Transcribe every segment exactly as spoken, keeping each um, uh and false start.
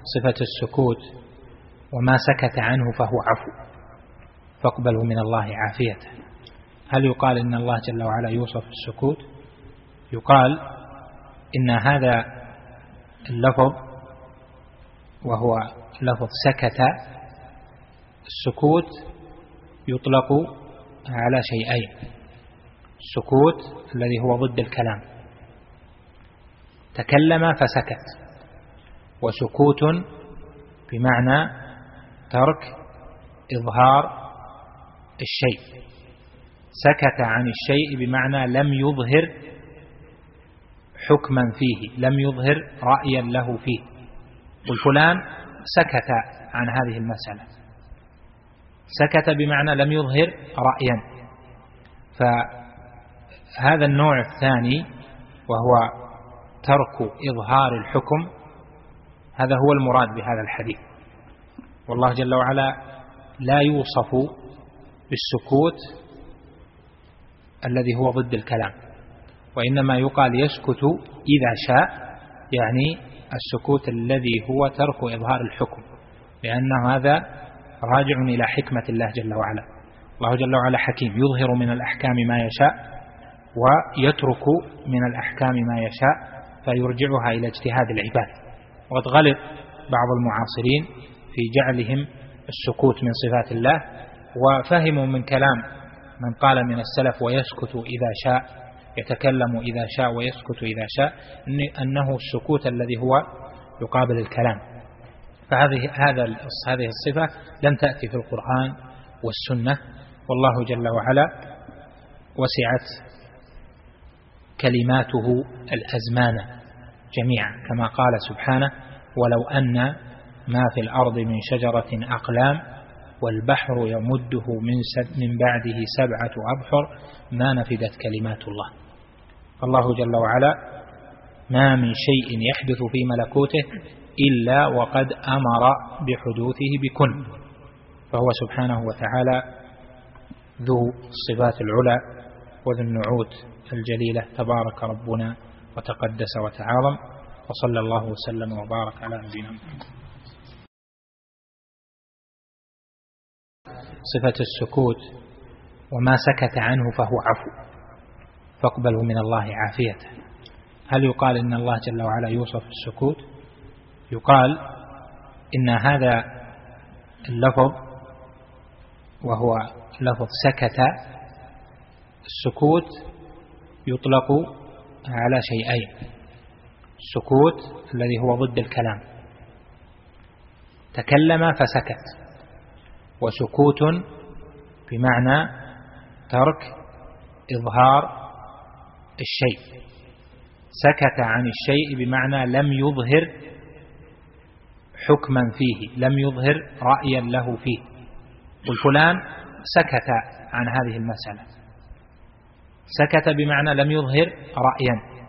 صفة السكوت وما سكت عنه فهو عفو فاقبله من الله عافيته. هل يقال إن الله جل وعلا يوصف السكوت؟ يقال إن هذا اللفظ وهو لفظ سكت، السكوت يطلق على شيئين: السكوت الذي هو ضد الكلام، تكلم فسكت، وسكوت بمعنى ترك إظهار الشيء. سكت عن الشيء بمعنى لم يظهر حكما فيه، لم يظهر رأيا له فيه. والفلان سكت عن هذه المسألة، سكت بمعنى لم يظهر رأيا. فهذا النوع الثاني وهو ترك إظهار الحكم، هذا هو المراد بهذا الحديث. والله جل وعلا لا يوصف بالسكوت الذي هو ضد الكلام، وإنما يقال يسكت إذا شاء، يعني السكوت الذي هو ترك إظهار الحكم، لأنه هذا راجع إلى حكمة الله جل وعلا. الله جل وعلا حكيم، يظهر من الأحكام ما يشاء ويترك من الأحكام ما يشاء فيرجعها إلى اجتهاد العباد. وقد غلط بعض المعاصرين في جعلهم السكوت من صفات الله، وفهموا من كلام من قال من السلف ويسكت إذا شاء، يتكلم إذا شاء ويسكت إذا شاء، أنه السكوت الذي هو يقابل الكلام. فهذه هذا هذه الصفة لم تأتي في القرآن والسنة. والله جل وعلا وسعت كلماته الأزمان جميعا، كما قال سبحانه: ولو أن ما في الأرض من شجرة أقلام والبحر يمده من بعده سبعة أبحر ما نفدت كلمات الله. الله جل وعلا ما من شيء يحدث في ملكوته إلا وقد أمر بحدوثه بكن، فهو سبحانه وتعالى ذو الصفات العلى وذو النعوت الجليلة، تبارك ربنا وتقدس وتعاظم، وصلى الله وسلم وبارك على نبينا محمد. صفة السكوت وما سكت عنه فهو عفو فاقبله من الله عافيته. هل يقال إن الله جل وعلا يوصف السكوت؟ يقال إن هذا اللفظ وهو لفظ سكت، السكوت يطلق على شيئين: السكوت الذي هو ضد الكلام، تكلم فسكت، وسكوت بمعنى ترك إظهار الشيء. سكت عن الشيء بمعنى لم يظهر حكما فيه، لم يظهر رأيا له فيه. والفلان سكت عن هذه المسألة، سكت بمعنى لم يظهر رأيا.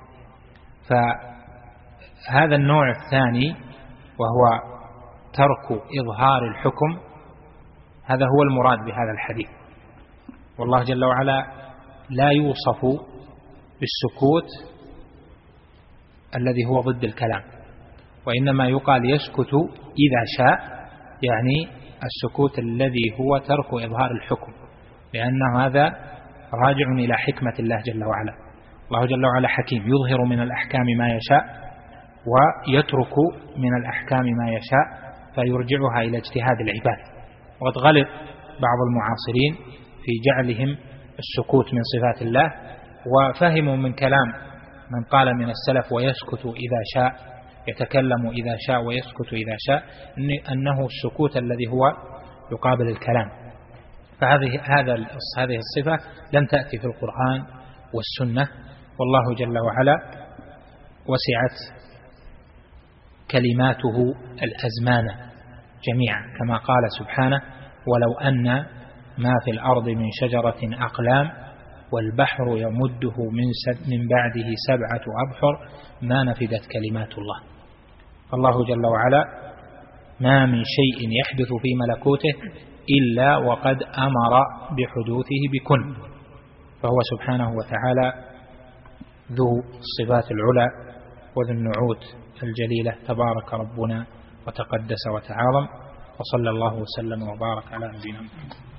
فهذا النوع الثاني وهو ترك إظهار الحكم، هذا هو المراد بهذا الحديث. والله جل وعلا لا يوصف بالسكوت الذي هو ضد الكلام، وإنما يقال يسكت إذا شاء، يعني السكوت الذي هو ترك إظهار الحكم، لأنه هذا راجع إلى حكمة الله جل وعلا. الله جل وعلا حكيم، يظهر من الأحكام ما يشاء ويترك من الأحكام ما يشاء فيرجعها إلى اجتهاد العباد. وقد غلط بعض المعاصرين في جعلهم السكوت من صفات الله، وفهموا من كلام من قال من السلف ويسكت إذا شاء، يتكلم إذا شاء ويسكت إذا شاء، أنه السكوت الذي هو يقابل الكلام. فهذه هذا هذه الصفة لم تأتي في القرآن والسنة. والله جل وعلا وسعت كلماته الأزمان جميعا، كما قال سبحانه: ولو أن ما في الأرض من شجرة أقلام والبحر يمده من بعده سبعة أبحر ما نفدت كلمات الله. الله جل وعلا ما من شيء يحدث في ملكوته إلا وقد أمر بحدوثه بكن، فهو سبحانه وتعالى ذو الصفات العلى وذو النعوت الجليلة، تبارك ربنا وتقدس وتعاظم، وصلى الله وسلم وبارك على نبينا محمد.